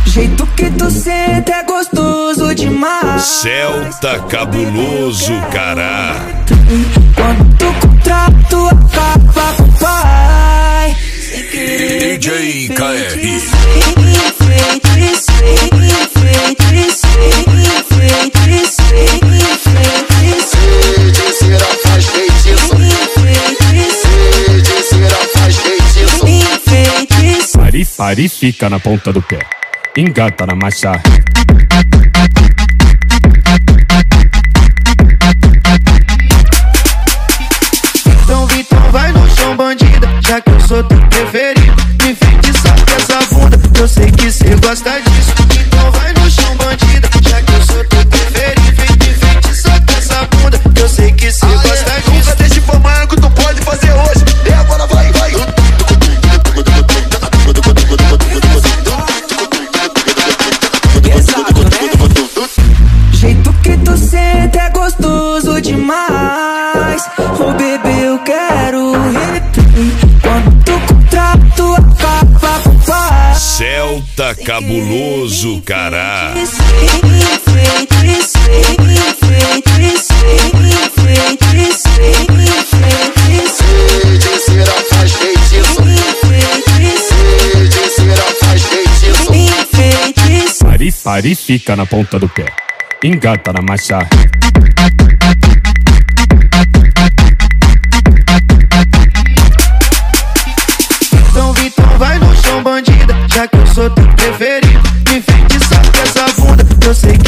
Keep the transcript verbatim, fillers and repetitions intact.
jeito que tu senta é gostoso demais. Celta cabuloso, cará. Quando tu contrato acaba com o pai. D J K R. Pare, pare, fica na ponta do pé, engata na marcha. Então Vitão vai no chão, bandida, já que eu sou teu preferido. Me enfeitiça com essa bunda, eu sei que cê gosta disso. Então vai no chão, bandida, já que eu sou teu preferido. Me enfeitiça com essa bunda, eu sei que cê gosta disso. Nunca deixe pra amanhã que tu pode fazer hoje. E agora vai, vai. Jeito que tu senta é gostoso demais. Oh bebê, eu quero repetir. Quando tu contrato acaba com o pai. Celta cabuloso, cará. Pare, pare, fica na ponta do pé, engata na marcha. Então Vitão vai no chão, bandida, já que eu sou teu preferido. Me enfeitiça com essa bunda, eu sei